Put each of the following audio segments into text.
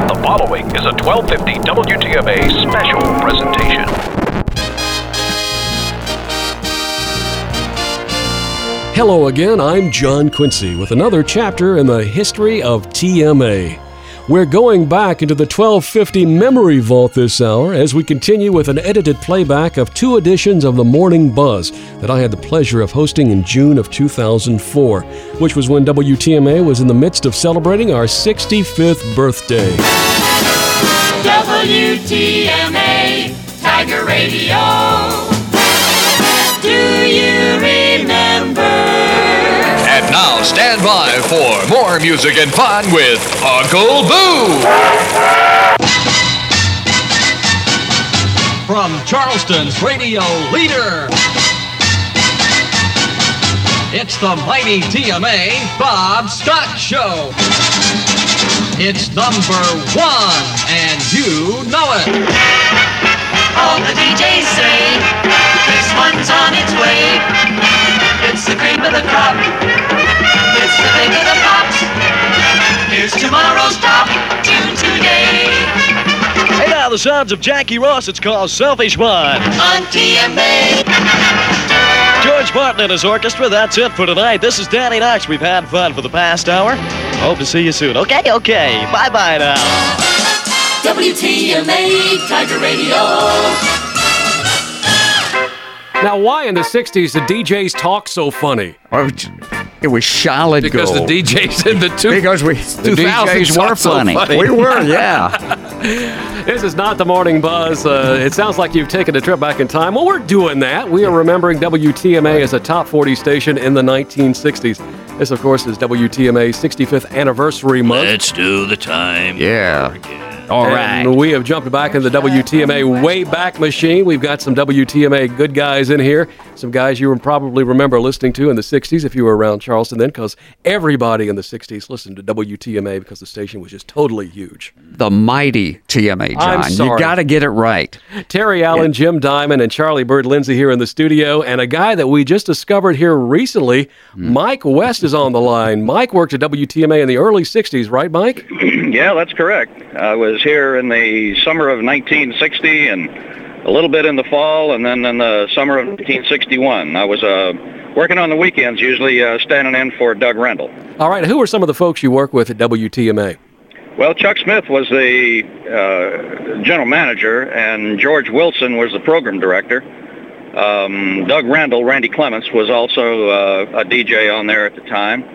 The following is a 1250 WTMA special presentation. Hello again, I'm John Quincy with another chapter in the history of TMA. We're going back into the 1250 Memory Vault this hour as we continue with an edited playback of two editions of the Morning Buzz that I had the pleasure of hosting in June of 2004, which was when WTMA was in the midst of celebrating our 65th birthday. WTMA Tiger Radio. Do you remember? And now stand by for more music and fun with Uncle Boo. From Charleston's radio leader, it's the mighty TMA Bob Scott Show. It's number one, and you know it. All the DJs say this one's on its way. It's the cream of the crop. It's the thing of the pops. Here's tomorrow's top tune today. Hey now, the sounds of Jackie Ross. It's called Selfish One. On TMA. George Martin and his orchestra. That's it for tonight. This is Danny Knox. We've had fun for the past hour. Hope to see you soon. Okay. Bye-bye now. WTMA Tiger Radio. Now, why in the 60s did DJs talk so funny? It was solid Because gold. the DJs in the Because the 2000s DJs were talked so funny. funny. We were, yeah. This is not the Morning Buzz. It sounds like you've taken a trip back in time. Well, we're doing that. We are remembering WTMA as a top 40 station in the 1960s. This, of course, is WTMA's 65th anniversary month. Let's do the time. Yeah. All right. And we have jumped back in the WTMA Wayback Machine. We've got some WTMA good guys in here. Some guys you probably remember listening to in the 60s if you were around Charleston then, because everybody in the 60s listened to WTMA because the station was just totally huge. The mighty TMA, John. I'm sorry. You got to get it right. Terry Allen, Jim Diamond, and Charlie Bird Lindsay here in the studio. And a guy that we just discovered here recently, Mike West, is on the line. Mike worked at WTMA in the early 60s, right, Mike? Yeah, that's correct. I was here in the summer of 1960 and a little bit in the fall, and then in the summer of 1961. I was working on the weekends, usually standing in for Doug Rendell. All right, who are some of the folks you work with at WTMA? Well, Chuck Smith was the general manager, and George Wilson was the program director. Doug Rendell, Randy Clements, was also a DJ on there at the time.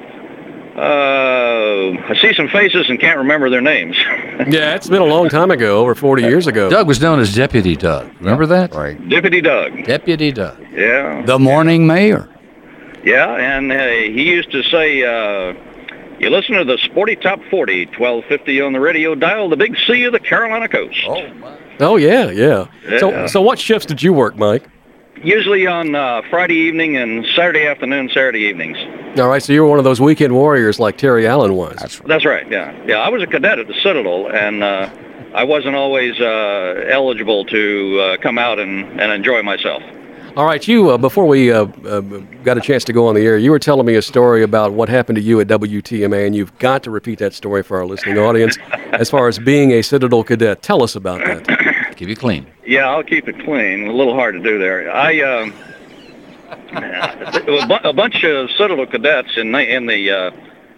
I see some faces and can't remember their names. Yeah, it's been a long time ago, over 40 years ago. Doug was known as Deputy Doug. Remember that? Right. Deputy Doug. Deputy Doug. Yeah. The morning mayor. Yeah, and he used to say, you listen to the Sporty Top 40, 1250 on the radio dial, the big C of the Carolina coast. Oh, yeah. So what shifts did you work, Mike? Usually on Friday evening and Saturday afternoon, Saturday evenings. All right, so you were one of those weekend warriors like Terry Allen was. That's right, yeah. Yeah, I was a cadet at the Citadel, and I wasn't always eligible to come out and enjoy myself. All right, you, before we got a chance to go on the air, you were telling me a story about what happened to you at WTMA, and you've got to repeat that story for our listening audience as far as being a Citadel cadet. Tell us about that. Keep you clean. Yeah, I'll keep it clean. A little hard to do there. A bunch of Citadel cadets in the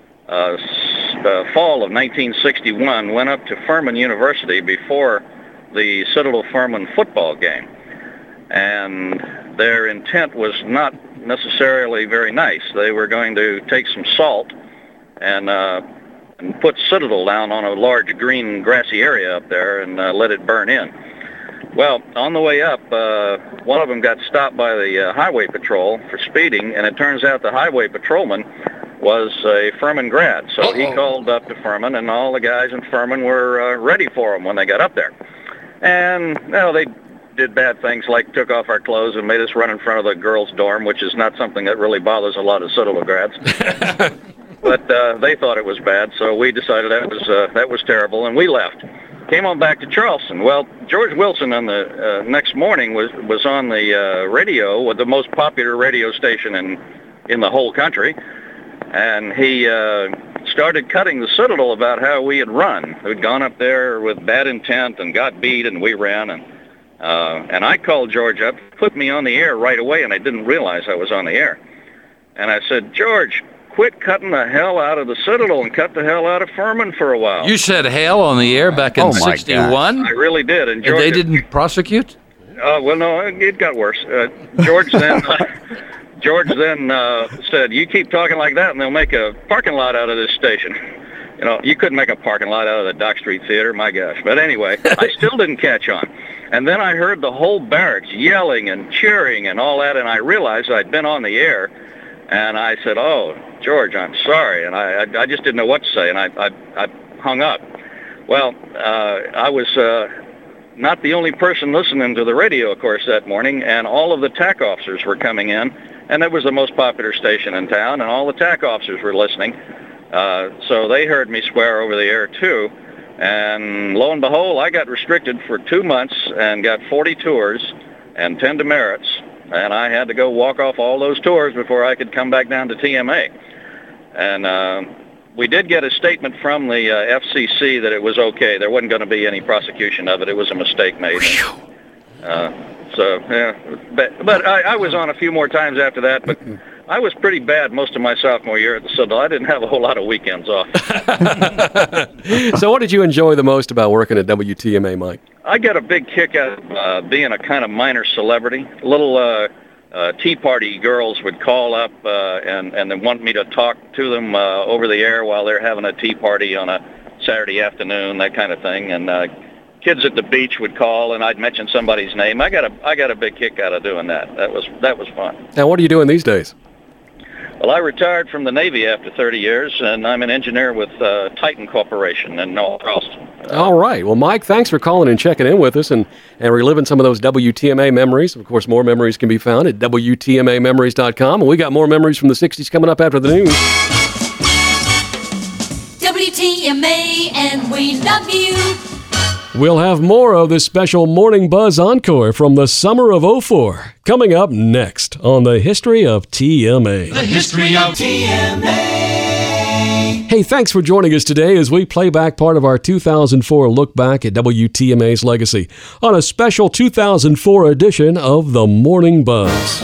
fall of 1961 went up to Furman University before the Citadel-Furman football game. And their intent was not necessarily very nice. They were going to take some salt and put Citadel down on a large green grassy area up there and let it burn in. Well, on the way up, one of them got stopped by the highway patrol for speeding, and it turns out the highway patrolman was a Furman grad. So he called up to Furman, and all the guys in Furman were ready for him when they got up there. And, they did bad things like took off our clothes and made us run in front of the girls' dorm, which is not something that really bothers a lot of Citadel grads. But they thought it was bad, so we decided that was terrible, and we left. Came on back to Charleston. Well, George Wilson on the next morning was on the radio with the most popular radio station in the whole country, and he started cutting the Citadel about how we had run. We'd gone up there with bad intent and got beat, and we ran. And I called George up, put me on the air right away, and I didn't realize I was on the air. And I said, George, quit cutting the hell out of the Citadel and cut the hell out of Furman for a while. You said hell on the air back in Oh, my 61? I really did. And George, They didn't prosecute? well, no, it got worse. George then said, you keep talking like that and they'll make a parking lot out of this station. You know, you couldn't make a parking lot out of the Dock Street Theater, my gosh. But anyway, I still didn't catch on. And then I heard the whole barracks yelling and cheering and all that, and I realized I'd been on the air. And I said, oh, George, I'm sorry. And I just didn't know what to say, and I hung up. Well, I was not the only person listening to the radio, of course, that morning, and all of the TAC officers were coming in, and that was the most popular station in town, and all the TAC officers were listening. So they heard me swear over the air, too. And lo and behold, I got restricted for 2 months and got 40 tours and 10 demerits. And I had to go walk off all those tours before I could come back down to TMA. And we did get a statement from the FCC that it was okay. There wasn't going to be any prosecution of it. It was a mistake made. So, yeah. But I was on a few more times after that, but I was pretty bad most of my sophomore year at the Citadel. I didn't have a whole lot of weekends off. So what did you enjoy the most about working at WTMA, Mike? I got a big kick out of being a kind of minor celebrity. Little Tea Party girls would call up and they want me to talk to them over the air while they're having a tea party on a Saturday afternoon, that kind of thing. And kids at the beach would call, and I'd mention somebody's name. I got a big kick out of doing that. That was fun. Now, what are you doing these days? Well, I retired from the Navy after 30 years, and I'm an engineer with Titan Corporation in North Charleston. All right. Well, Mike, thanks for calling and checking in with us and reliving some of those WTMA memories. Of course, more memories can be found at WTMAmemories.com. And we got more memories from the 60s coming up after the news. WTMA, and we love you. We'll have more of this special Morning Buzz Encore from the summer of '04 coming up next on the History of TMA. The history of TMA. Hey, thanks for joining us today as we play back part of our 2004 look back at WTMA's legacy on a special 2004 edition of the Morning Buzz.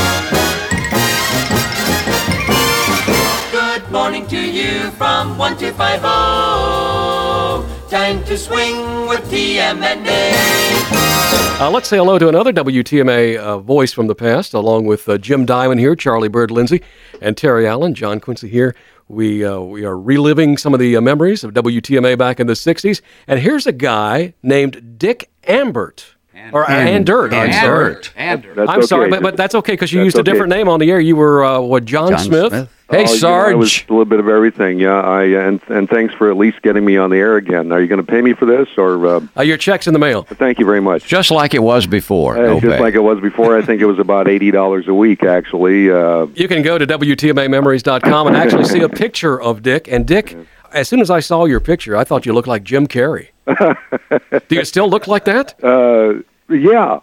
Good morning to you from 1250. Time to swing with TMA. Let's say hello to another WTMA voice from the past, along with Jim Diamond here, Charlie Bird Lindsay, and Terry Allen. John Quincy here. We are reliving some of the memories of WTMA back in the 60s. And here's a guy named Dick Ambert. Andert. I'm sorry, but that's okay because you used a different name on the air. You were, John Smith? Hey, Sarge. I was a little bit of everything, yeah. And thanks for at least getting me on the air again. Are you going to pay me for this, or your check's in the mail? Thank you very much. Just like it was before. Just like it was before. I think it was about $80 a week, actually. You can go to WTMAmemories.com and actually see a picture of Dick. And Dick, as soon as I saw your picture, I thought you looked like Jim Carrey. Do you still look like that? Yeah.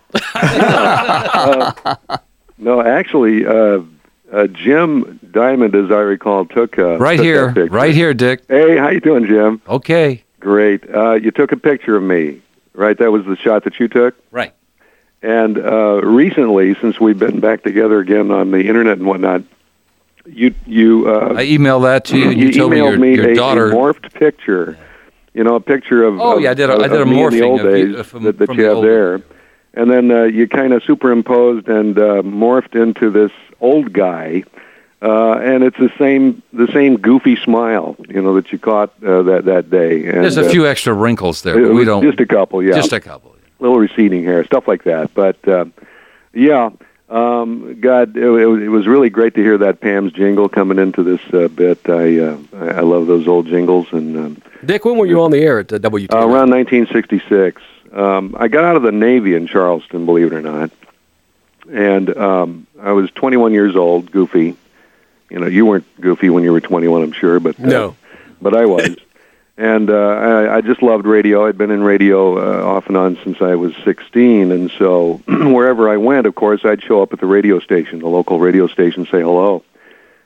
No, actually, Jim Diamond, as I recall, took right here, Dick. Hey, how you doing, Jim? Okay. Great. You took a picture of me, right? That was the shot that you took? Right. And recently, since we've been back together again on the internet and whatnot, you I emailed that to you, and you told me your daughter a morphed picture. You know, a picture of I did a morphing in the old days that you have there. And then you kind of superimposed and morphed into this old guy, and it's the same goofy smile, you know, that you caught that day. And, there's a few extra wrinkles there, but we don't. Just a couple, yeah. Just a couple. Little receding hair, stuff like that. But yeah, God, it was really great to hear that Pam's jingle coming into this bit. I love those old jingles. And Dick, when were you on the air at WTMA? Around 1966. I got out of the Navy in Charleston, believe it or not, and I was 21 years old, goofy. You know, you weren't goofy when you were 21, I'm sure, but no, but I was. And I just loved radio. I'd been in radio off and on since I was 16, and so wherever I went, of course, I'd show up at the radio station, the local radio station, say hello.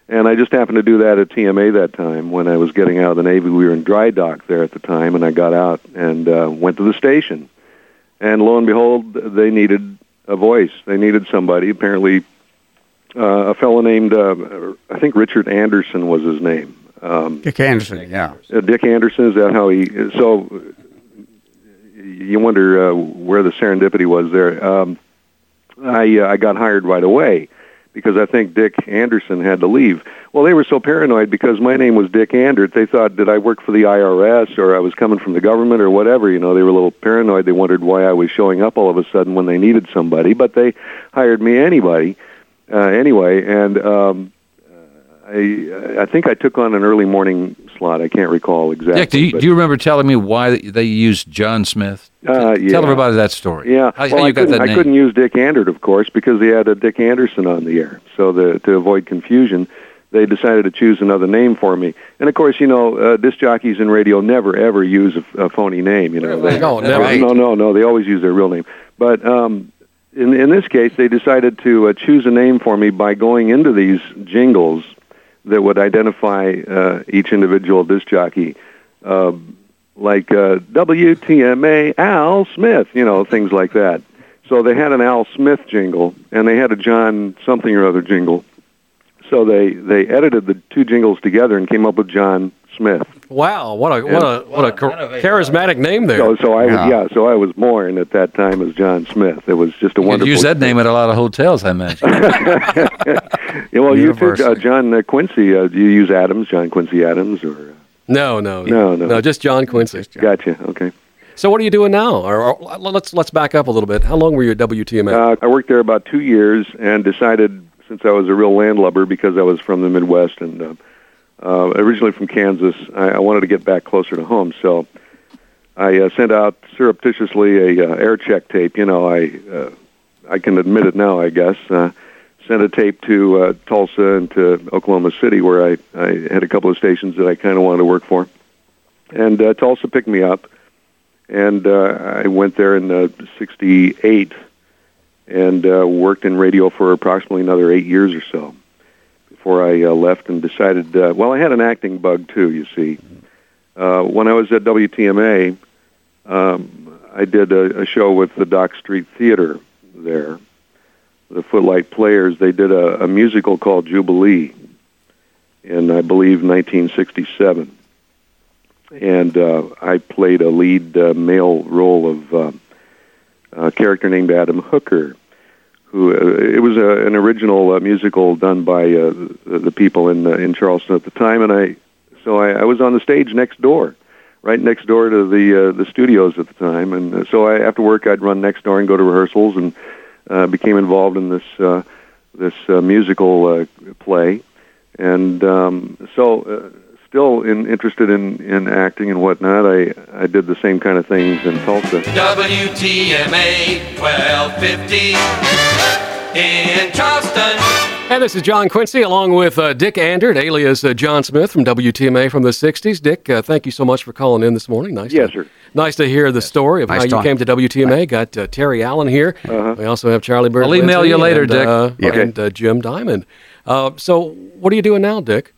And I just happened to do that at TMA that time when I was getting out of the Navy. We were in dry dock there at the time, and I got out and went to the station. And lo and behold, they needed a voice. They needed somebody. Apparently, a fellow named, I think Richard Anderson was his name. Dick Anderson, yeah. Dick Anderson, is that how he... So you wonder where the serendipity was there. I got hired right away because I think Dick Anderson had to leave. Well, they were so paranoid because my name was Dick Andert. They thought, did I work for the IRS or I was coming from the government or whatever? You know, they were a little paranoid. They wondered why I was showing up all of a sudden when they needed somebody. But they hired me anyway. And I think I took on an early morning slot. I can't recall exactly. Dick, do you remember telling me why they used John Smith? Yeah. Tell everybody that story. Yeah. How well, you got that name? I couldn't use Dick Andert, of course, because they had a Dick Anderson on the air. So to avoid confusion, they decided to choose another name for me. And, of course, you know, disc jockeys in radio never, ever use a phony name. You know, No, they always use their real name. But in this case, they decided to choose a name for me by going into these jingles that would identify each individual disc jockey, like WTMA Al Smith, you know, things like that. So they had an Al Smith jingle, and they had a John something or other jingle. So they edited the two jingles together and came up with John Smith. Wow, what a charismatic name there. So I was born at that time as John Smith. It was just a wonderful. You use that name at a lot of hotels, I imagine. Yeah, well, you too, John Quincy. Do you use Adams, John Quincy Adams, or? No, just John Quincy. Gotcha. Okay. So what are you doing now? Or let's back up a little bit. How long were you at WTMA? I worked there about 2 years and decided, since I was a real landlubber because I was from the Midwest and originally from Kansas, I wanted to get back closer to home. So I sent out surreptitiously a air check tape. You know, I can admit it now, I guess. Sent a tape to Tulsa and to Oklahoma City, where I had a couple of stations that I kind of wanted to work for. And Tulsa picked me up, and I went there in '68 and worked in radio for approximately another 8 years or so before I left and decided, I had an acting bug too, you see. When I was at WTMA, I did a show with the Dock Street Theater there. The Footlight Players, they did a musical called Jubilee in, I believe, 1967. And I played a lead male role of a character named Adam Hooker, who it was an original musical done by the people in Charleston at the time, and I was on the stage next door, right next door to the studios at the time, and so after work I'd run next door and go to rehearsals and became involved in this musical play, and still interested in acting and whatnot. I did the same kind of things in Tulsa. WTMA 1250 in Charleston. And this is John Quincy along with Dick Andert, alias John Smith from WTMA from the 60s. Dick, thank you so much for calling in this morning. Sir. Nice to hear the story of how you came to WTMA. Got Terry Allen here. We also have Charlie Bird. I'll email you later, Dick. And Jim Diamond. So what are you doing now, Dick?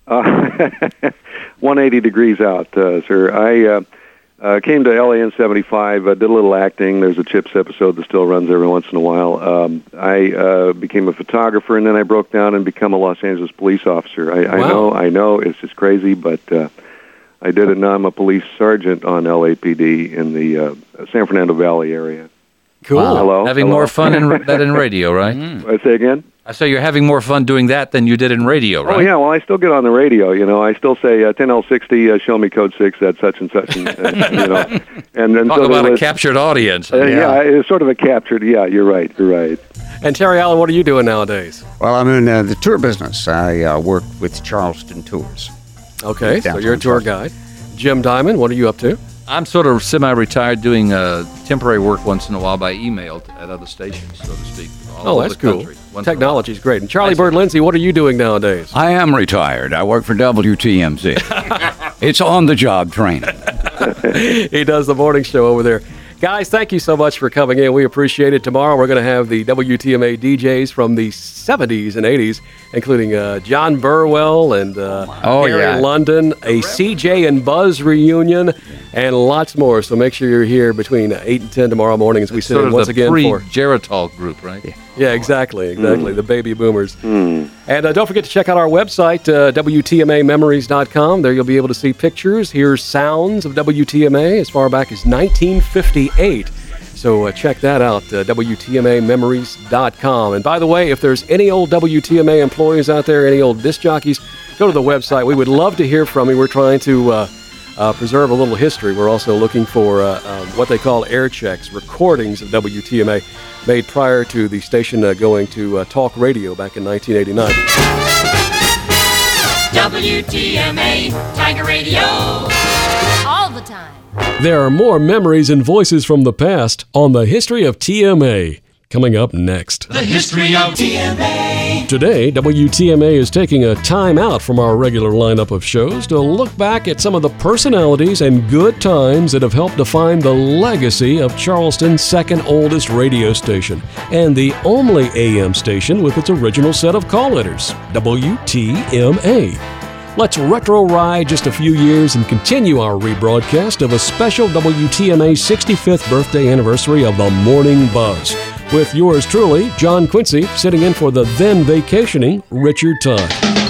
180 degrees out, sir. I came to LA in '75, did a little acting. There's a Chips episode that still runs every once in a while. I became a photographer, and then I broke down and became a Los Angeles police officer. I know, it's just crazy, but I did it now. I'm a police sergeant on LAPD in the San Fernando Valley area. Cool. Wow. Hello. Having more fun in radio, right? I say again? I say you're having more fun doing that than you did in radio, right? Oh, yeah. Well, I still get on the radio, you know. I still say 10L60, show me code 6 at such and such, and you know. And then talk about a captured audience. Yeah, it's sort of a captured, you're right. And Terry Allen, what are you doing nowadays? Well, I'm in the tour business. I work with Charleston Tours. Okay, so you're a tour guide. Jim Diamond, what are you up to? I'm sort of semi-retired, doing temporary work once in a while by email at other stations, so to speak. That's cool. Technology's great. And Charlie Bird Lindsay, what are you doing nowadays? I am retired. I work for WTMZ. It's on-the-job training. He does the morning show over there. Guys, thank you so much for coming in. We appreciate it. Tomorrow we're going to have the WTMA DJs from the 70s and 80s, including John Burwell and Gary London, a CJ and Buzz reunion, and lots more. So make sure you're here between 8 and 10 tomorrow morning as we sit in once again for Geritol group, right? Yeah, exactly. The baby boomers. And don't forget to check out our website, WTMAmemories.com. There you'll be able to see pictures, hear sounds of WTMA as far back as 1958. So check that out, WTMAmemories.com. And by the way, if there's any old WTMA employees out there, any old disc jockeys, go to the website. We would love to hear from you. We're trying to preserve a little history. We're also looking for what they call air checks, recordings of WTMA made prior to the station going to talk radio back in 1989. WTMA Tiger Radio. All the time. There are more memories and voices from the past on the history of TMA. Coming up next. The history of TMA. Today, WTMA is taking a time out from our regular lineup of shows to look back at some of the personalities and good times that have helped define the legacy of Charleston's second oldest radio station and the only AM station with its original set of call letters, WTMA. Let's retro ride just a few years and continue our rebroadcast of a special WTMA 65th birthday anniversary of the Morning Buzz. With yours truly, John Quincy, sitting in for the then vacationing Richard Todd.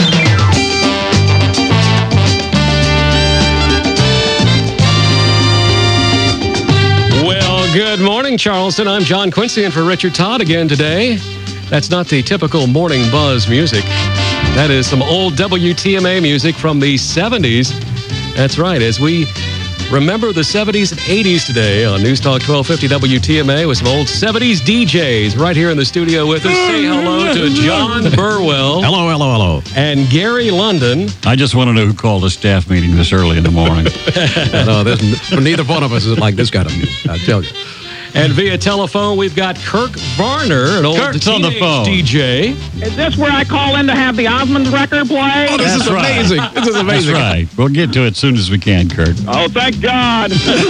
Well, good morning, Charleston. I'm John Quincy in for Richard Todd again today. That's not the typical Morning Buzz music. That is some old WTMA music from the 70s. That's right, as we remember the 70s and 80s today on News Talk 1250 WTMA with some old 70s DJs right here in the studio with us. Say hello to John Burwell. Hello, hello, hello. And Gary London. I just want to know who called a staff meeting this early in the morning. No, neither one of us is like this kind of music, I tell you. And via telephone, we've got Kirk Varner, an old Kirk's on the phone. DJ. Is this where I call in to have the Osmonds record play? Oh, this is amazing. Right. This is amazing. That's right. We'll get to it as soon as we can, Kurt. Oh, thank God.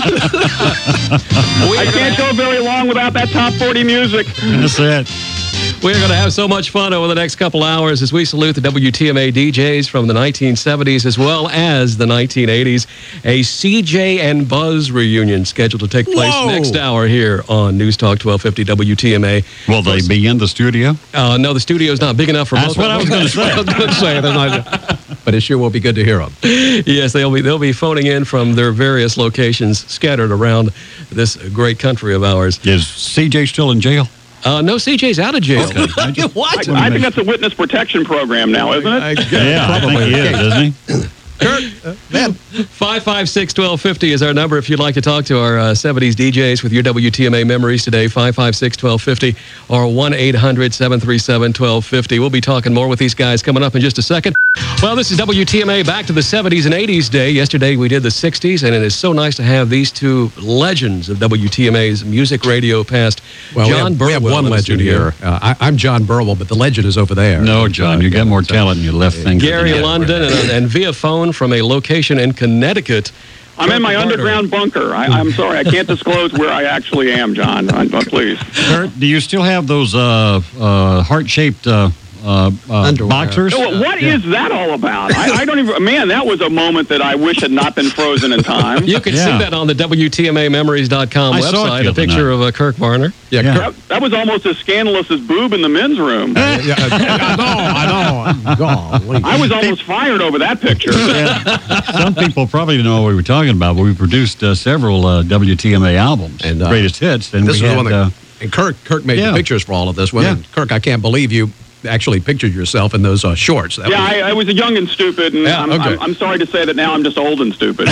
I can't go very long without that top 40 music. That's it. We're going to have so much fun over the next couple hours as we salute the WTMA DJs from the 1970s as well as the 1980s. A CJ and Buzz reunion scheduled to take place next hour here on News Talk 1250 WTMA. Will they be in the studio? No, the studio's not big enough for both of them. That's what I was going to say. But it sure will be good to hear them. Yes, they'll be phoning in from their various locations scattered around this great country of ours. Is CJ still in jail? No, CJ's out of jail. Okay. What? I think that's a witness protection program now, isn't it? Yeah, probably. I think he is, isn't he? Kurt, 556-1250 is our number if you'd like to talk to our 70s DJs with your WTMA memories today, 556-1250 or 1-800-737-1250. We'll be talking more with these guys coming up in just a second. Well, this is WTMA Back to the 70s and 80s Day. Yesterday we did the 60s, and it is so nice to have these two legends of WTMA's music radio past. Well, John Burwell. We have one legend here. I'm John Burwell, but the legend is over there. No, John, you got more talent in your left finger. Gary London, and via phone from a location in Connecticut. I'm in my underground bunker. I'm sorry, I can't disclose where I actually am, John. Please. Kurt, do you still have those heart-shaped boxers? What is that all about? I don't even. Man, that was a moment that I wish had not been frozen in time. You can see that on the WTMAmemories.com website. A picture of Kirk Varner. Yeah. That was almost as scandalous as boob in the men's room. I know. Golly. I was almost fired over that picture. Some people probably know what we were talking about, but we produced several WTMA albums, and greatest hits. And this was one that, and Kirk made the pictures for all of this one. Yeah. And Kirk, I can't believe you actually pictured yourself in those shorts. I was young and stupid, and I'm sorry to say that now I'm just old and stupid.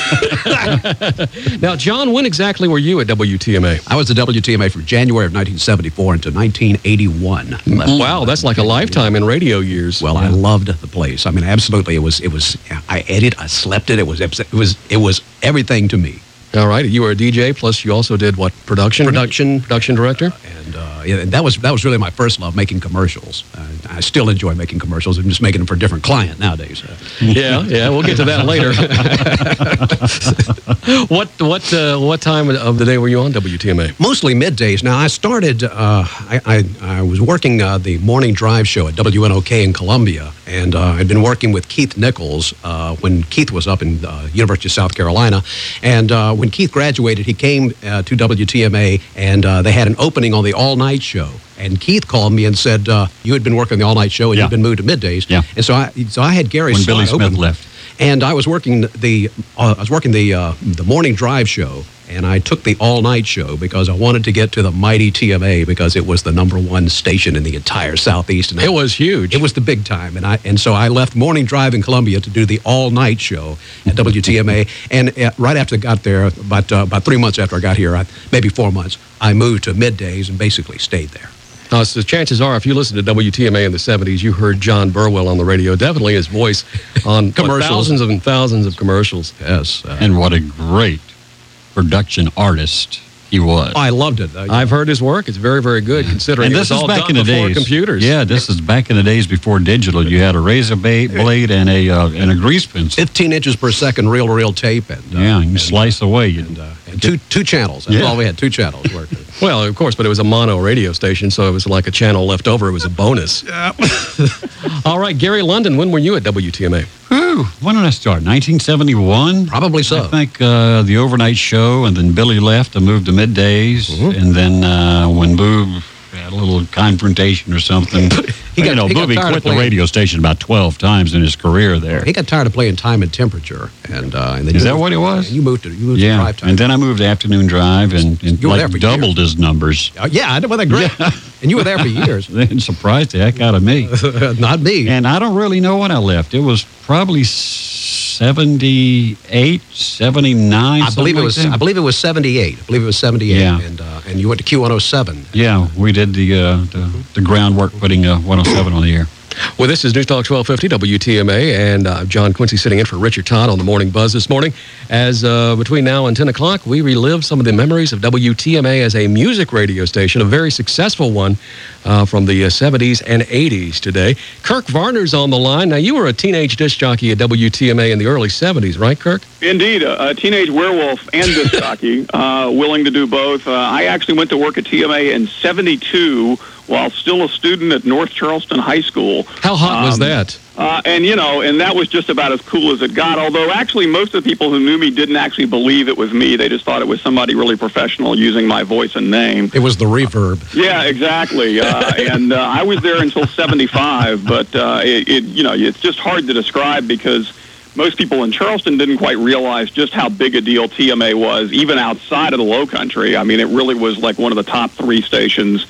Now, John, when exactly were you at WTMA? I was at WTMA from January of 1974 until 1981. Wow, that's like a lifetime in radio years. Well, I loved the place. I mean, absolutely. It was. I ate it. I slept it. It was everything to me. All right, you were a DJ, plus you also did what? Production director? And that was really my first love, making commercials. I still enjoy making commercials. I'm just making them for a different client nowadays. Yeah, we'll get to that later. What time of the day were you on WTMA? Mostly middays. Now, I started, I was working the morning drive show at WNOK in Columbia, and I'd been working with Keith Nichols when Keith was up in University of South Carolina. And when Keith graduated, he came to WTMA, and they had an opening on the all-night show. And Keith called me and said, you had been working the all-night show, and you'd been moved to middays. Yeah. And so I had Gary when slot Billy Smith open. left. And I was working the morning drive show, and I took the all-night show because I wanted to get to the mighty TMA because it was the #1 station in the entire Southeast. And it was huge. It was the big time, and so I left morning drive in Columbia to do the all-night show at WTMA. And right after I got there, about 3 months after I got here, maybe 4 months, I moved to middays and basically stayed there. So chances are, if you listened to WTMA in the 70s, you heard John Burwell on the radio. Definitely his voice on thousands and thousands of commercials. Yes. And what a great production artist he was. I loved it. I've heard his work. It's very, very good, considering and it this was is all back done in the before days. computers. Yeah, this is back in the days before digital. You had a razor blade and a grease pencil. 15 inches per second reel-to-reel tape. And, you can slice away. And two channels. That's all we had, 2 channels working. Well, of course, but it was a mono radio station, so it was like a channel left over. It was a bonus. All right, Gary London, when were you at WTMA? When did I start? 1971? Probably so. I think the overnight show, and then Billy left. I moved to middays, and then when Boob had a little confrontation or something. Booby quit the radio station about 12 times in his career there. He got tired of playing time and temperature, and then is that what it was? And you moved to drive time. And then I moved to afternoon drive, and doubled his numbers. Yeah, I know. Well, they're great. Yeah. And you were there for years. It surprised the heck out of me. Not me. And I don't really know when I left. It was probably 78, 79. I believe it was 78. Yeah. And you went to Q107. Yeah, we did the groundwork putting 107 on the air. Well, this is News Talk 1250 WTMA, and John Quincy sitting in for Richard Todd on the Morning Buzz this morning. As between now and 10 o'clock, we relive some of the memories of WTMA as a music radio station, a very successful one from the 70s and 80s today. Kirk Varner's on the line. Now, you were a teenage disc jockey at WTMA in the early 70s, right, Kirk? Indeed, a teenage werewolf and disc jockey, willing to do both. I actually went to work at TMA in 72 while still a student at North Charleston High School. How hot was that? And that was just about as cool as it got, although actually most of the people who knew me didn't actually believe it was me. They just thought it was somebody really professional using my voice and name. It was the reverb. Yeah, exactly. And I was there until 75, but it's just hard to describe because most people in Charleston didn't quite realize just how big a deal TMA was, even outside of the Lowcountry. I mean, it really was like one of the top 3 stations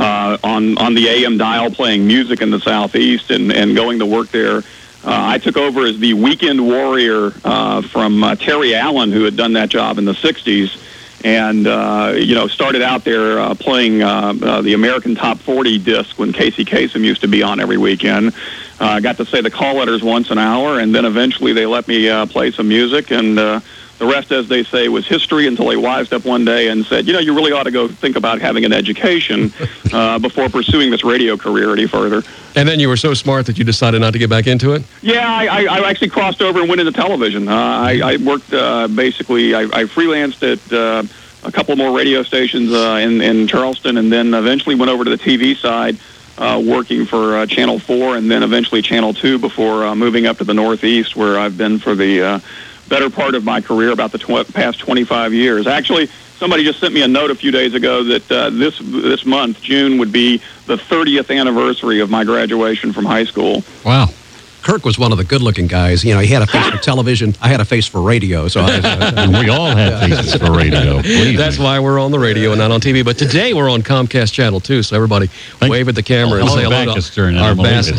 on the AM dial playing music in the Southeast and going to work there. I took over as the weekend warrior from Terry Allen, who had done that job in the 60s, and started out there playing the American Top 40 disc when Casey Kasem used to be on every weekend. I got to say the call letters once an hour, and then eventually they let me play some music, and the rest, as they say, was history until they wised up one day and said, you really ought to go think about having an education before pursuing this radio career any further. And then you were so smart that you decided not to get back into it? Yeah, I actually crossed over and went into television. I worked basically, I freelanced at a couple more radio stations in Charleston, and then eventually went over to the TV side, working for Channel 4 and then eventually Channel 2 before moving up to the Northeast, where I've been for the better part of my career, about the past 25 years. Actually, somebody just sent me a note a few days ago that this month, June, would be the 30th anniversary of my graduation from high school. Wow. Kirk was one of the good-looking guys. He had a face for television. I had a face for radio. So and we all had faces for radio. That's why we're on the radio and not on TV. But today we're on Comcast Channel 2, so everybody wave at the camera and say hello to our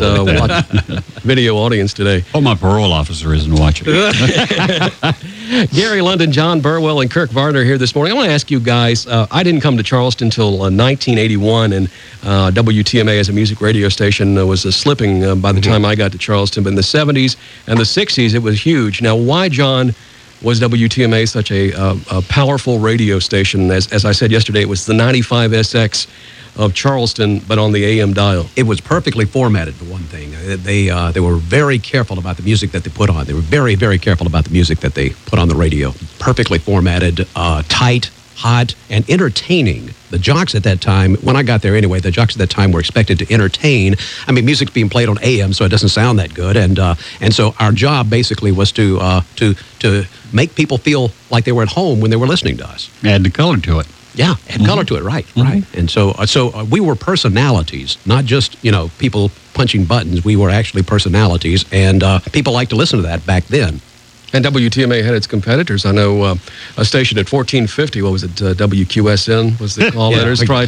vast video audience today. Oh, my parole officer isn't watching. Gary London, John Burwell, and Kirk Varner here this morning. I want to ask you guys, I didn't come to Charleston until 1981, and WTMA as a music radio station was slipping by the time I got to Charleston. But in the 70s and the 60s, it was huge. Now, why, John, was WTMA such a powerful radio station. As I said yesterday, it was the 95SX of Charleston, but on the AM dial. It was perfectly formatted, for one thing. They were very careful about the music that they put on. They were very, very careful about the music that they put on the radio. Perfectly formatted, tight, hot, and entertaining. The jocks at that time, when I got there anyway, the jocks at that time were expected to entertain. I mean, music's being played on AM, so it doesn't sound that good. And so our job basically was to make people feel like they were at home when they were listening to us. Add the color to it. Yeah, add color to it, right. And so we were personalities, not just, people punching buttons. We were actually personalities, and people liked to listen to that back then. And WTMA had its competitors. I know a station at 1450, what was it, WQSN was the call letters? Tried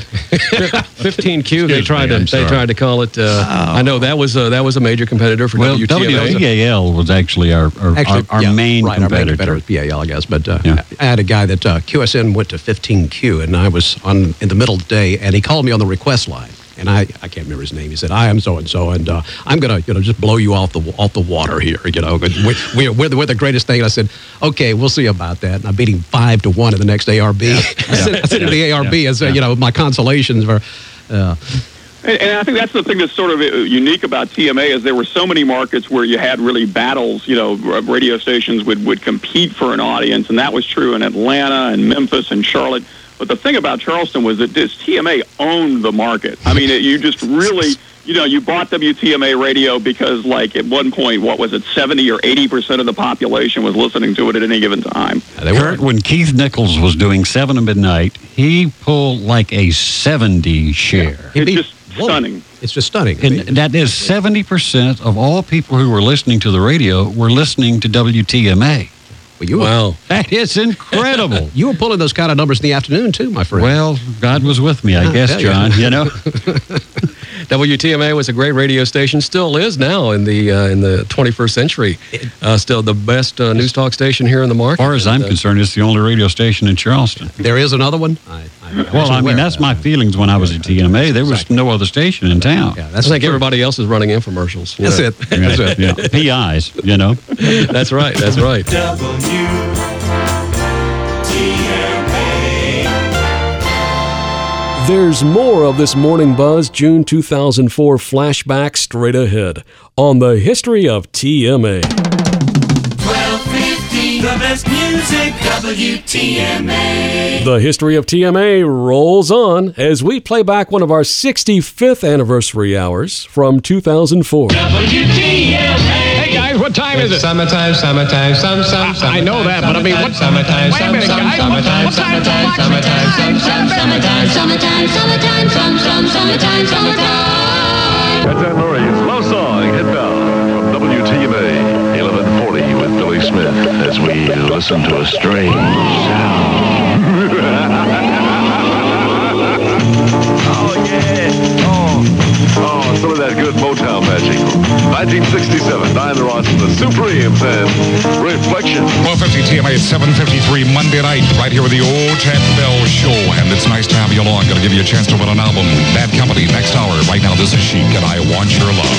15Q. They tried to call it. I know that was a major competitor for WTMA. PAL was actually our main competitor. Our main competitor was PAL, I guess. But I had a guy that QSN went to 15Q, and I was in the middle of the day, and he called me on the request line. And I can't remember his name. He said, "I am so and so, and I'm gonna, just blow you off the water here. We're the greatest thing." And I said, "Okay, we'll see about that." And I beat him 5-1 in the next ARB. I sent him to the ARB and said, my consolations were. And I think that's the thing that's sort of unique about TMA is there were so many markets where you had really battles. Radio stations would compete for an audience, and that was true in Atlanta and Memphis and Charlotte. But the thing about Charleston was that this TMA owned the market. I mean, you just really, you bought WTMA radio because, at one point, 70 or 80% of the population was listening to it at any given time. Kurt, when Keith Nichols was doing 7 to Midnight, he pulled like a 70 share. It's just stunning. It's just stunning. And that is 70% of all people who were listening to the radio were listening to WTMA. Wow. That is incredible. You were pulling those kind of numbers in the afternoon, too, my friend. Well, God was with me, I guess, John, WTMA was a great radio station, still is now in the 21st century. Still the best news talk station here in the market. As far as I'm concerned, it's the only radio station in Charleston. There is another one? That's my feelings when I was at TMA. There was no other station in town. I think everybody else is running infomercials. That's it. That's it. Yeah. PIs, That's right. That's right. There's more of this Morning Buzz June 2004 flashback straight ahead on the history of TMA. 1250, the best music, WTMA. The history of TMA rolls on as we play back one of our 65th anniversary hours from 2004. WTMA. What time is it? Summertime. I know that, but I mean, what? Summertime. Wait a minute, guys. Summertime. That's Anne Murray's Love Song, Hit Bell, from WTMA, 1140 with Billy Smith, as we listen to a strange sound. Oh, yeah. Oh, some of that good Motown magic. 1967, Diana Ross and the Supremes and Reflection. 1250 TMA at 7:53 Monday night, right here with the Old Chet Bell Show. And it's nice to have you along. Going to give you a chance to win an album. Bad Company next hour. Right now, this is Chic, and I Want Your Love.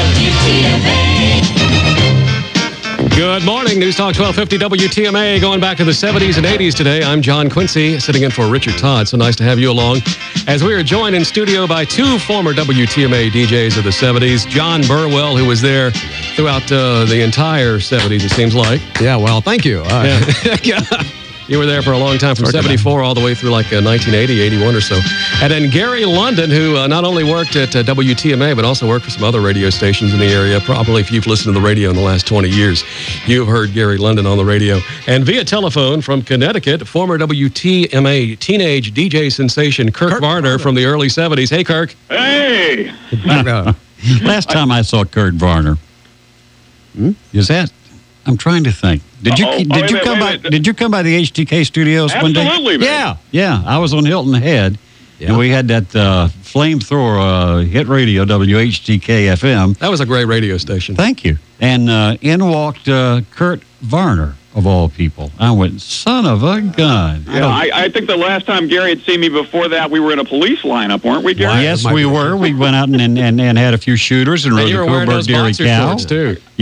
Good morning, News Talk 1250 WTMA, going back to the 70s and 80s today. I'm John Quincy, sitting in for Richard Todd. So nice to have you along. As we are joined in studio by two former WTMA DJs of the 70s, John Burwell, who was there throughout the entire 70s, it seems like. Yeah, well, thank you. You were there for a long time, from 74 all the way through 1980, 81 or so. And then Gary London, who not only worked at WTMA, but also worked for some other radio stations in the area. Probably if you've listened to the radio in the last 20 years, you've heard Gary London on the radio. And via telephone from Connecticut, former WTMA teenage DJ sensation Kirk Varner from the early 70s. Hey, Kirk. Hey! Last time I saw Kurt Varner, is that... I'm trying to think. Did you come by the HTK studios one day? Absolutely, man. Yeah. I was on Hilton Head, and we had that flamethrower hit radio, WHTK FM. That was a great radio station. Thank you. And in walked Kurt Varner, of all people. I went, son of a gun. Yeah, I think the last time Gary had seen me before that, we were in a police lineup, weren't we, Gary? Yes, we were. We went out and had a few shooters and rode the Coburg Dairy Cow. Too. Yeah.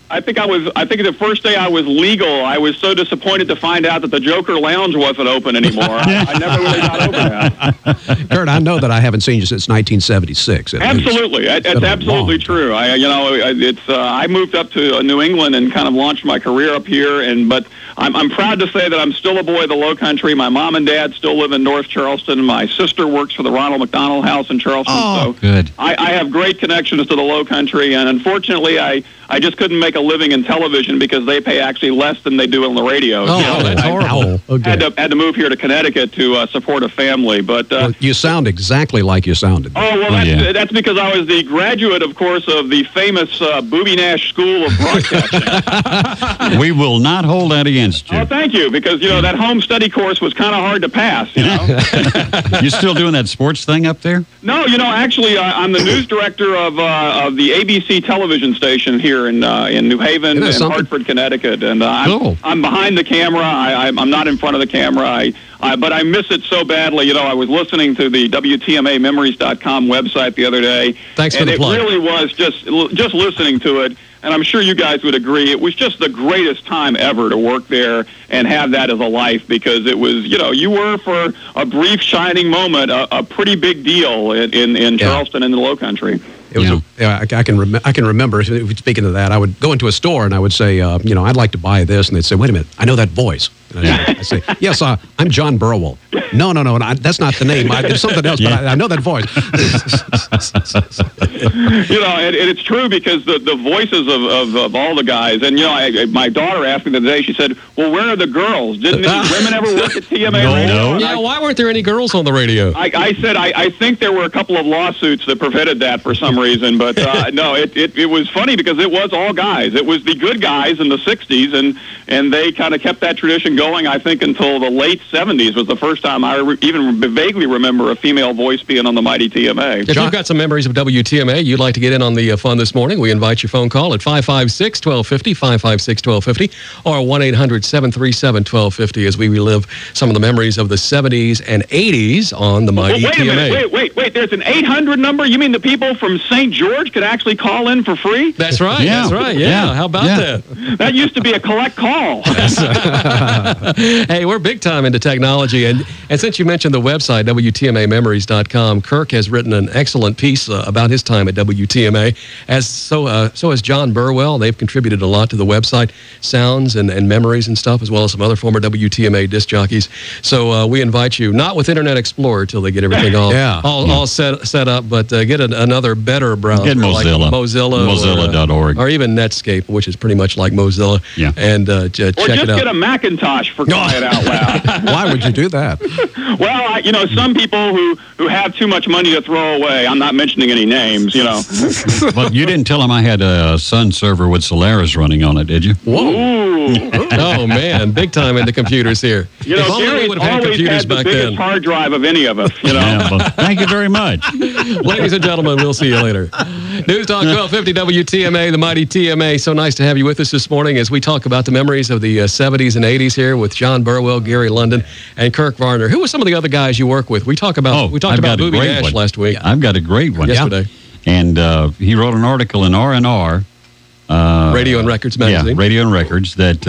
I think the first day I was legal, I was so disappointed to find out that the Joker Lounge wasn't open anymore. I never really got over that. Kurt, I know that I haven't seen you since 1976. Absolutely, that's absolutely true. I moved up to New England and kind of launched my career up here, but I'm proud to say that I'm still a boy of the Low Country. My mom and dad still live in North Charleston. My sister works for the Ronald McDonald House in Charleston. Oh, so good. I have great connections to the Low Country, and unfortunately, I just couldn't make a living in television because they pay actually less than they do on the radio. Oh, that's horrible. Had to move here to Connecticut to support a family. But well, you sound exactly like you sounded. Oh, well, that's because I was the graduate, of course, of the famous Booby Nash School of Broadcasting. We will not hold that against you. Oh, thank you, because, that home study course was kind of hard to pass, You still doing that sports thing up there? No, actually, I'm the news director of the ABC television station here in New Haven and Hartford, Connecticut, and I'm behind the camera. I'm not in front of the camera. But I miss it so badly. I was listening to the WTMAmemories.com website the other day. Thanks for the plug. And it really was just listening to it, and I'm sure you guys would agree, it was just the greatest time ever to work there and have that as a life, because it was, you were, for a brief shining moment, a pretty big deal in Charleston and the Low Country. It was I can remember, speaking of that, I would go into a store and I would say, I'd like to buy this. And they'd say, wait a minute, I know that voice. And I'd say, yes, I'm John Burwell. No, that's not the name. It's something else, but I know that voice. And it's true, because the voices of all the guys, and, my daughter asked me the other day, she said, well, where are the girls? Didn't any women ever work at TMA Radio? No. Yeah, why weren't there any girls on the radio? I said, I think there were a couple of lawsuits that prevented that for some reason, but no, it was funny because it was all guys. It was the good guys in the 60s, and they kind of kept that tradition going, I think, until the late 70s was the first time I even vaguely remember a female voice being on the mighty TMA. If you've got some memories of WTMA, you'd like to get in on the fun this morning, we invite your phone call at 556-1250, 556-1250, or 1-800-737-1250 as we relive some of the memories of the 70s and 80s on the mighty wait TMA. A minute, wait, there's an 800 number? You mean the people from St. George could actually call in for free? That's right, yeah. How about that? That used to be a collect call. Hey, we're big time into technology, and since you mentioned the website, WTMAmemories.com, Kirk has written an excellent piece about his time at WTMA, so has John Burwell. They've contributed a lot to the website, sounds and memories and stuff, as well as some other former WTMA disc jockeys. So we invite you, not with Internet Explorer till they get everything all set up, but get another better browser. Get Mozilla. Like Mozilla. Mozilla.org. Or even Netscape, which is pretty much like Mozilla. Yeah. And check it out. Or just get a Macintosh, for crying out loud. Why would you do that? Well, some people who have too much money to throw away, I'm not mentioning any names, But you didn't tell him I had a Sun server with Solaris running on it, did you? Whoa. Oh, man, big time into computers here. Gary's would have had computers the back biggest then. hard drive of any of us, Yeah, well, thank you very much. Ladies and gentlemen, we'll see you later. News Talk 1250 WTMA, the mighty TMA. So nice to have you with us this morning as we talk about the memories of the 70s and 80s here with John Burwell, Gary London, and Kirk Varner. Who were some of the other guys you work with? We talked about Booby Nash last week. Yeah, I've got a great one. Yesterday. And he wrote an article in R&R. Radio and Records magazine. Yeah, Radio and Records, that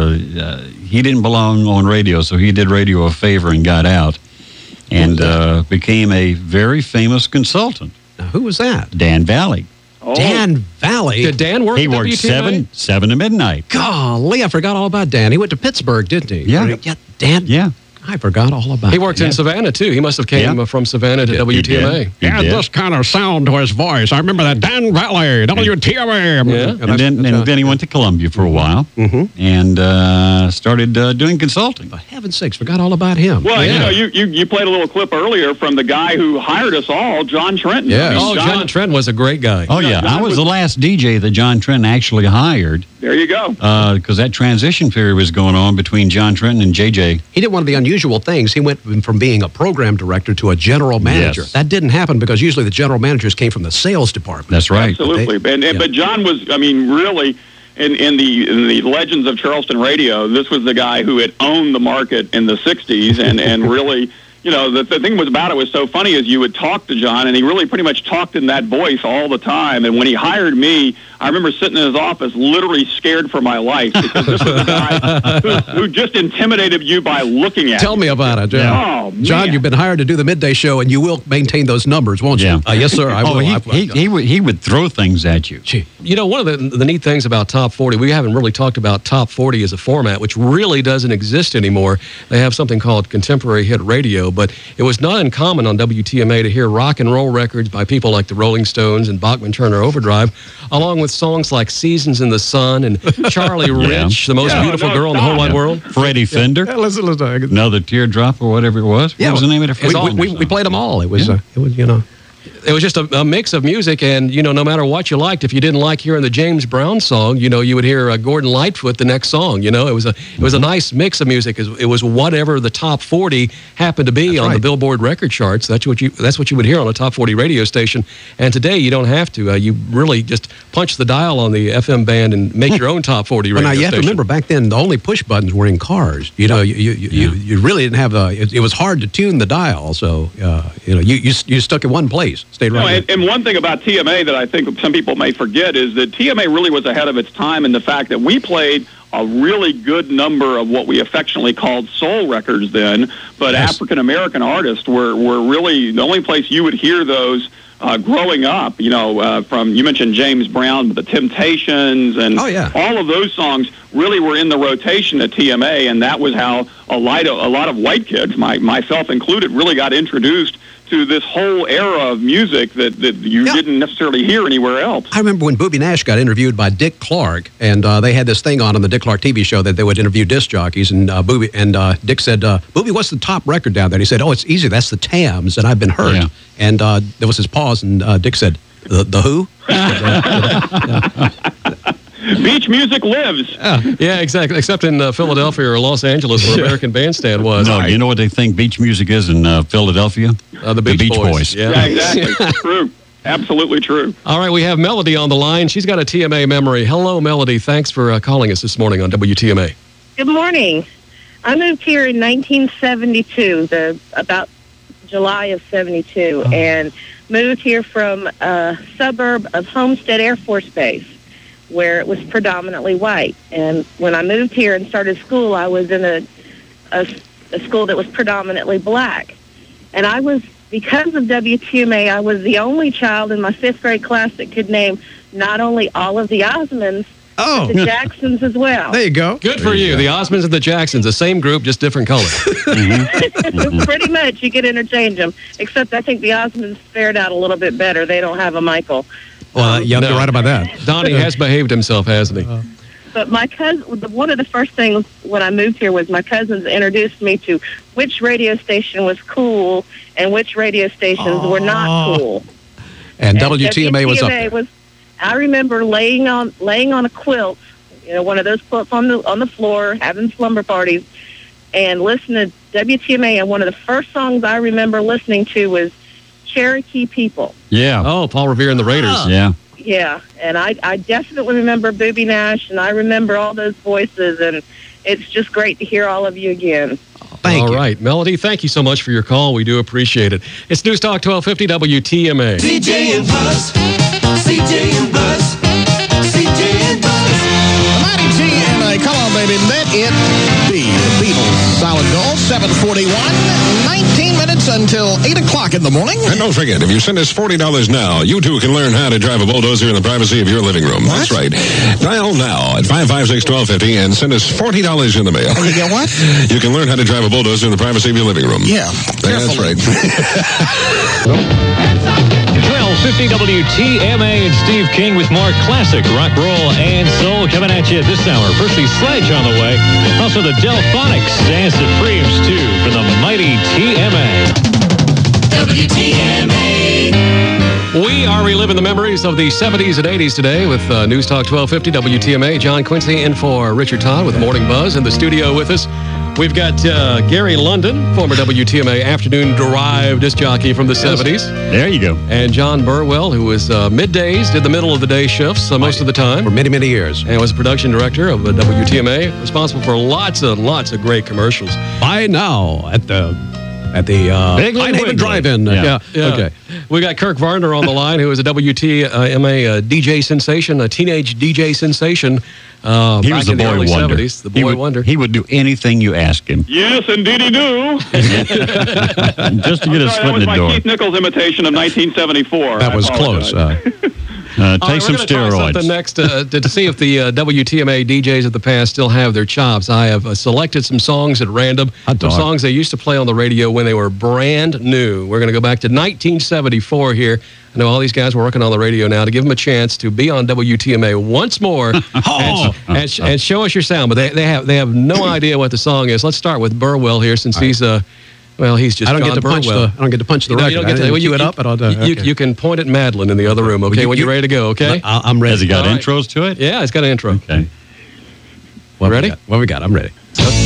he didn't belong on radio, so he did radio a favor and got out and became a very famous consultant. Now, who was that? Dan Valley. Oh. Dan Valley? Did Dan work He at worked WTMA? 7 to midnight. Golly, I forgot all about Dan. He went to Pittsburgh, didn't he? Yeah. Dan? Yeah. I forgot all about it. He worked in Savannah, too. He must have came from Savannah to WTMA. He had this kind of sound to his voice. I remember that. Dan Valley, WTMA. Yeah. And then he went to Columbia for a while and started doing consulting. For heaven's sakes, forgot all about him. Well, you played a little clip earlier from the guy who hired us all, John Trenton. Yeah. John Trenton was a great guy. Oh, yeah. I was the last DJ that John Trenton actually hired. There you go. Because that transition period was going on between John Trenton and JJ. He did one of the unusual things. He went from being a program director to a general manager. Yes. That didn't happen because usually the general managers came from the sales department. That's right. Absolutely. But John was, really, in the legends of Charleston radio, this was the guy who had owned the market in the 60s and really... the thing about it was so funny is you would talk to John, and he really pretty much talked in that voice all the time. And when he hired me, I remember sitting in his office literally scared for my life because this was a guy who just intimidated you by looking at Tell me about it, John. Yeah. Oh, John, man. you've been hired to do the midday show, and you will maintain those numbers, won't you? Yes, sir. I will. He would throw things at you. You know, one of the neat things about Top 40, we haven't really talked about Top 40 as a format, which really doesn't exist anymore. They have something called Contemporary Hit Radio, but it was not uncommon on WTMA to hear rock and roll records by people like the Rolling Stones and Bachman Turner Overdrive, along with songs like Seasons in the Sun and Charlie Rich, the most beautiful girl in the whole wide world. Freddie Fender. Listen. Another Teardrop or whatever it was. What was the name of it? We played them all. It was, you know. It was just a mix of music, and, you know, no matter what you liked, if you didn't like hearing the James Brown song, you know, you would hear Gordon Lightfoot the next song. You know, it was a nice mix of music. It was whatever the top 40 happened to be on the Billboard record charts. That's what you would hear on a top 40 radio station. And today you don't have to. You really just punch the dial on the FM band and make your own top 40 radio Now, you have to station. remember, back then, the only push buttons were in cars. You know, you really didn't have it was hard to tune the dial, so, you know, you stuck in one place, stayed right there. And one thing about TMA that I think some people may forget is that TMA really was ahead of its time in the fact that we played a really good number of what we affectionately called soul records then, but African-American artists were really the only place you would hear those growing up, you know, from, you mentioned James Brown, but the Temptations and all of those songs really were in the rotation at TMA, and that was how a lot of white kids, myself included, really got introduced to this whole era of music that you didn't necessarily hear anywhere else. I remember when Booby Nash got interviewed by Dick Clark, and they had this thing on the Dick Clark TV show that they would interview disc jockeys, and Dick said, "Booby, what's the top record down there?" And he said, "Oh, it's easy. That's the Tams, and I've been hurt." Yeah. And there was his pause, and Dick said, "The who?" Beach music lives. Yeah, exactly. Except in Philadelphia or Los Angeles, where American Bandstand was. No, you know what they think beach music is in Philadelphia? The Beach Boys. Yeah, exactly. True. Absolutely true. All right, we have Melody on the line. She's got a TMA memory. Hello, Melody. Thanks for calling us this morning on WTMA. Good morning. I moved here in 1972, about July of 72, and moved here from a suburb of Homestead Air Force Base, where it was predominantly white. And when I moved here and started school, I was in a school that was predominantly black. And I was, because of WTMA, I was the only child in my 5th grade class that could name not only all of the Osmonds, but the Jacksons as well. There you go. Good for you. The Osmonds and the Jacksons, the same group, just different color. Pretty much, you could interchange them, except I think the Osmonds fared out a little bit better. They don't have a Michael. Well, you're right about that. Donnie has behaved himself, hasn't he? But my cousin, one of the first things when I moved here was my cousins introduced me to which radio station was cool and which radio stations were not cool. And WTMA was up there. I remember laying on a quilt, you know, one of those quilts on the floor, having slumber parties, and listening to WTMA. And one of the first songs I remember listening to was Cherokee People. Yeah. Oh, Paul Revere and the Raiders. Yeah. Yeah, and I definitely remember Booby Nash, and I remember all those voices, and it's just great to hear all of you again. Thank you. All right, Melody, thank you so much for your call. We do appreciate it. It's News Talk 1250 WTMA. CJ and Buzz, CJ and Buzz, CJ and Buzz. Mighty TMA, come on, baby, let it be. The Beatles, solid gold, 7:41, 19 minutes until 8 o'clock in the morning. And don't forget, if you send us $40 now, you too can learn how to drive a bulldozer in the privacy of your living room. What? That's right. Dial now at 556-1250 and send us $40 in the mail. And you get what? You can learn how to drive a bulldozer in the privacy of your living room. Yeah. That's right. 1250 WTMA and Steve King with more classic rock, roll, and soul coming at you this hour. Firstly, Sledge on the way. Also the Delphonics and Supremes, too, for the mighty TMA. WTMA. We are reliving the memories of the 70s and 80s today with News Talk 1250 WTMA. John Quincy in for Richard Todd with Morning Buzz in the studio with us. We've got Gary London, former WTMA afternoon drive disc jockey from the 70s. There you go. And John Burwell, who was middays, did the middle of the day shifts most of the time. For many, many years. And was production director of WTMA, responsible for lots and lots of great commercials. By now, at the at the Bigly Highhaven Wiggly. Drive-In. Yeah. Okay. We got Kirk Varner on the line, who is a WTMA DJ sensation, a teenage DJ sensation. He was the in the boy early wonder. 70s, the boy wonder. He would do anything you asked him. Yes, indeed he do. Just to get his foot That in was the my door. Keith Nichols imitation of 1974. That was I close. apologize. Take some We're gonna try something steroids. next to see if the WTMA DJs of the past still have their chops. I have selected some songs at random, some songs they used to play on the radio when they were brand new. We're going to go back to 1974 here. I know all these guys are working on the radio now to give them a chance to be on WTMA once more and show us your sound. But they have no idea what the song is. Let's start with Burwell here, since he's he's just I don't John get to punch Burwell. I don't get to punch the record. You don't get to cue it up. You can point at Madeline in the other room, okay, when you're ready to go, okay? I'm ready. Has he got All right. intros to it? Yeah, it's got an intro. Okay. Ready? What we got? I'm ready.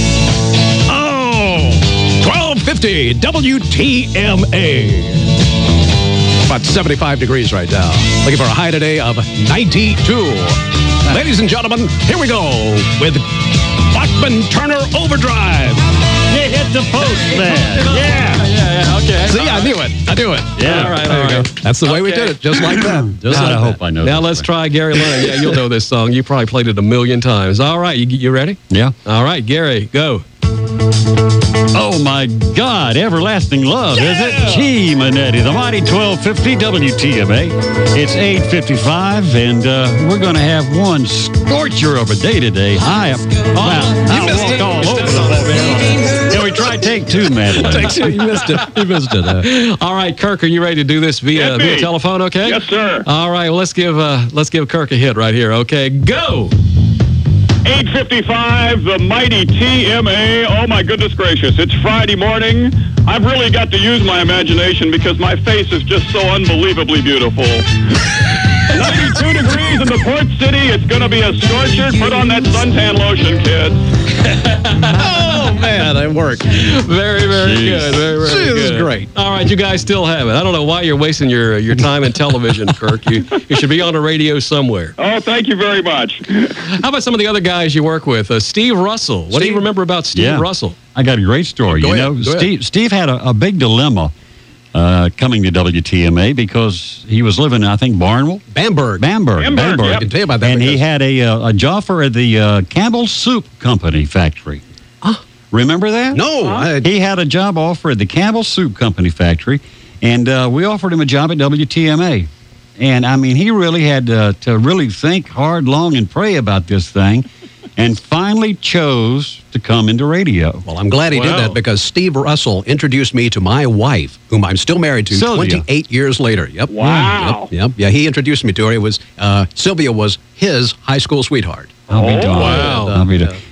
Oh, 1250 WTMA. About 75 degrees right now. Looking for a high today of 92. Ladies and gentlemen, here we go with Bachman Turner Overdrive. You hit the post, man. Yeah, okay. See, I knew it. Yeah. All right, There all you go. right. That's the way we did it, just like that. Just God, like I that. hope I know Now this let's way. try Gary Lennon. Yeah, you'll know this song. You probably played it a million times. All right, you ready? Yeah. All right, Gary, go. Oh, my God. Everlasting Love, is it? Gee, Manetti, the mighty 1250 WTMA. It's 8:55, and we're going to have one scorcher of a day today. High up. Wow. I walked all over the place. Can we try take two, Madeline? Take two. You missed it. You missed it. All right, Kirk, are you ready to do this via telephone, okay? Yes, sir. All right, well, let's give Kirk a hit right here, okay? Go! 8:55, the mighty TMA. Oh, my goodness gracious. It's Friday morning. I've really got to use my imagination because my face is just so unbelievably beautiful. 92 degrees in the port city. It's going to be a scorcher. Put on that suntan lotion, kids. Oh, man, that worked. Very, very good. Very, very Jeez, good. this is great. All right, you guys still have it. I don't know why you're wasting your time in television, Kirk. You should be on a radio somewhere. Oh, thank you very much. How about some of the other guys you work with? Steve Russell. What do you remember about Steve Russell? I got a great story. Go you ahead, know, go ahead. Steve had a big dilemma coming to WTMA because he was living in, I think, Barnwell? Bamberg. Bamberg, yep. I can tell you about that. And he because- had a job for the Campbell Soup Company factory. Remember that? No. He had a job offer at the Campbell Soup Company factory, and we offered him a job at WTMA. And, I mean, he really had to really think hard, long, and pray about this thing, and finally chose to come into radio. Well, I'm glad he did that because Steve Russell introduced me to my wife, whom I'm still married to Sylvia. 28 years later. Yep. Wow. Yep. Yeah, he introduced me to her. It was Sylvia was his high school sweetheart. I'll be darned. wow. I'll be darned.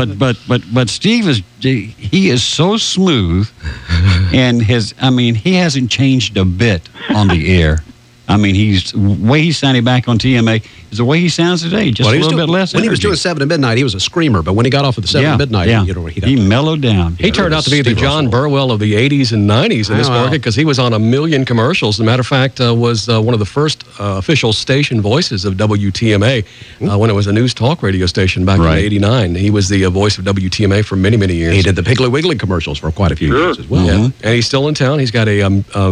But Steve he is so smooth, and he hasn't changed a bit on the air. I mean, the way he's sounding back on TMA is the way he sounds today, just Well, a he was little bit less When he was energy. doing 7 to midnight, he was a screamer. But when he got off of the 7 to midnight, he mellowed down. He turned out to be the Steve John Russell. Burwell of the 80s and 90s in this Wow. market because he was on 1 million commercials. As a matter of fact, was one of the first official station voices of WTMA when it was a news talk radio station back in '89. He was the voice of WTMA for many, many years. He did the Piggly Wiggly commercials for quite a few years as well. Yeah. And he's still in town. He's got a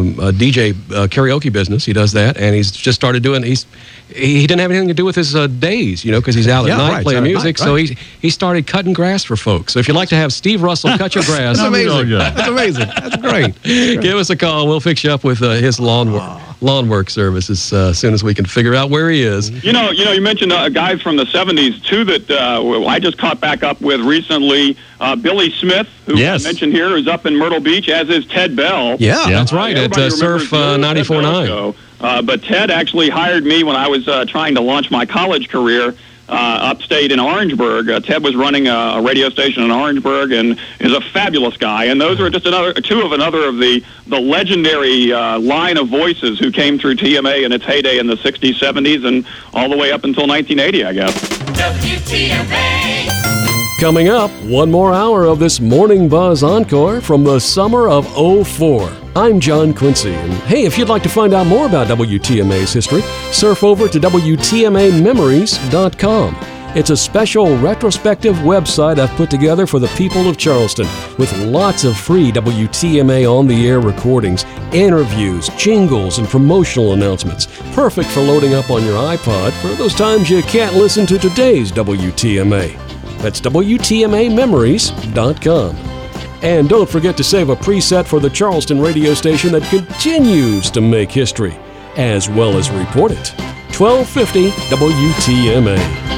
DJ karaoke business. He does that, and he's just started doing. He didn't have anything to do with his days, because he's out at night playing music. So he started cutting grass for folks. So if you'd like to have Steve Russell cut your grass, That's amazing. That's amazing. That's great. give us a call. We'll fix you up with his lawn work services as soon as we can figure out where he is. You mentioned guys from the 70s, too, that I just caught back up with recently. Billy Smith, who I mentioned here, is up in Myrtle Beach, as is Ted Bell. Yeah, that's right, at Everybody Surf remembers the 94.9. show. But Ted actually hired me when I was trying to launch my college career upstate in Orangeburg. Ted was running a radio station in Orangeburg and is a fabulous guy. And those are just two of the legendary line of voices who came through TMA in its heyday in the 60s, 70s, and all the way up until 1980, I guess. WTMA. Coming up, one more hour of this Morning Buzz Encore from the summer of '04. I'm John Quincy, and hey, if you'd like to find out more about WTMA's history, surf over to WTMAmemories.com. It's a special retrospective website I've put together for the people of Charleston with lots of free WTMA on-the-air recordings, interviews, jingles, and promotional announcements. Perfect for loading up on your iPod for those times you can't listen to today's WTMA. That's WTMAmemories.com. And don't forget to save a preset for the Charleston radio station that continues to make history, as well as report it. 1250 WTMA.